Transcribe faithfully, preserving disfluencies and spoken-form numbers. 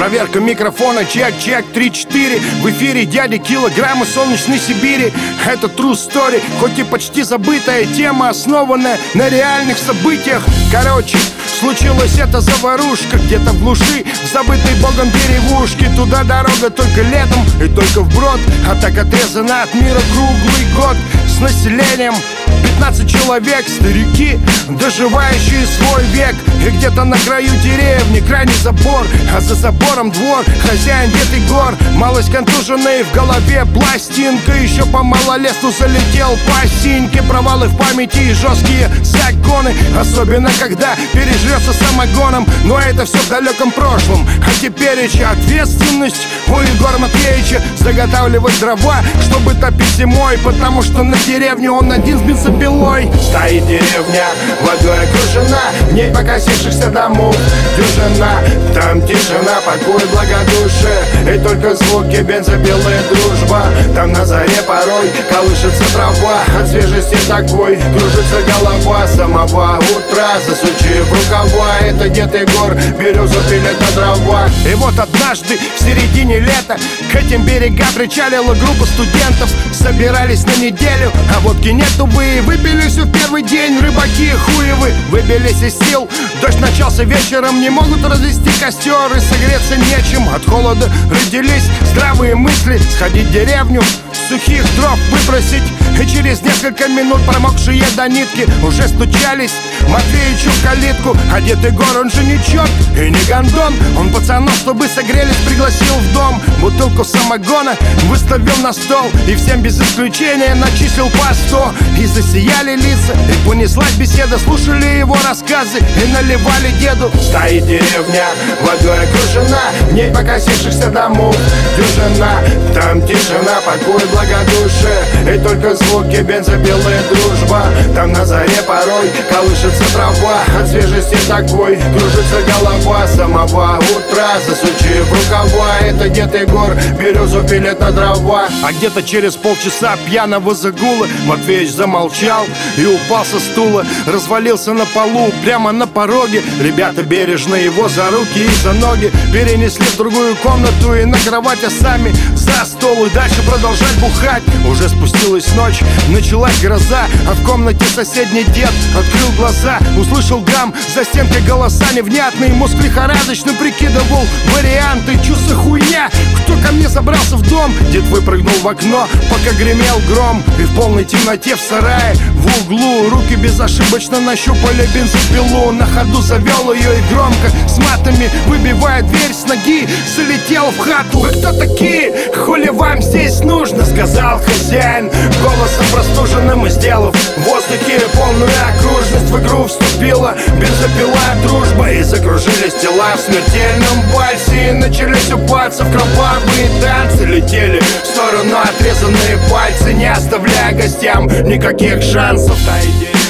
Проверка микрофона, чек, чек, три-четыре. В эфире дяди Килограмм из солнечной Сибири. Это true story, хоть и почти забытая тема, основанная на реальных событиях. Короче, случилась эта заварушка где-то в глуши, в забытой богом деревушке. Туда дорога только летом и только вброд, а так отрезана от мира круглый год. С населением пятнадцать человек, старики, доживающие свой век. И где-то на краю деревни крайний забор, а за забором двор, хозяин Дед Егор. Малость контуженный, в голове пластинка. Еще по малолетству залетел по осинке. Провалы в памяти и жесткие загоны, особенно когда пережрется самогоном. Но это все в далеком прошлом, а теперь еще ответственность у Егора Матвеевича заготавливать дрова, чтобы топить зимой, потому что на деревне он один с бензопилой. Стоит деревня, водой окружена, в ней покосившихся домов дюжина. Там тишина, покой, благодушие, и только звуки бензопилы, дружба. Там на заре порой колышется трава, от свежести такой кружится голова. Самого утра, засучив рукава, это Дед Егор березу пилит на дрова. И вот однажды в середине лета к этим берегам причалила группа студентов. Собирались на неделю, а водки нету бы. Выпились в первый день, рыбаки хуевы выбились из сил. Дождь начался вечером, не могут развести костер, и согреться нечем. От холода родились здравые мысли сходить в деревню, сухих дров выбросить. И через несколько минут промокшие до нитки уже стучались Матвеичу в калитку. А Дед Егор, он же не черт и не гондон, он пацанов, чтобы согрелись, пригласил в дом. Бутылку самогона выставил на стол и всем без исключения начислил по сто. И засияли лица, и понеслась беседа. Слушали его рассказы и наливали деду. Стоит деревня, водой окружена, в ней покосившихся домов дюжина. Там тишина, покой, благодушие, и только звуки бензопилы, дружба. Там на заре порой колышется трава, от свежести такой кружится голова. Самого утра, засучив рукава, это Дед Егор березу пилит на дрова. А где-то через полчаса пьяного загула Матвеич замолчал и упал со стула, развалился на полу прямо на пороге. Ребята бережно его за руки и за ноги перенесли в другую комнату и на кровать, а сами за стол и дальше продолжать бухать. Уже спустилась ночь, началась гроза, а в комнате соседний дед открыл глаза, услышал гам за стенкой, голоса невнятные. Мозг лихорадочно прикидывал варианты. Чё за хуйня? Кто ко мне забрался в дом? Дед выпрыгнул в окно, пока гремел гром. И в полной темноте в сарае в углу руки безошибочно нащупали бензопилу. На ходу завел ее и громко с матами, выбивая дверь с ноги, залетел в хату. Вы кто такие? Хули вам здесь нужно? Сказал хозяин голосом простуженным, и сделав в воздухе полную окружность, в игру вступила бензопила, дружба. И закружились тела в смертельном вальсе, и начались у пальцев кровавые танцы. Летели в сторону отрезанные пальцы, не оставляя гостям никаких шансов. Та идея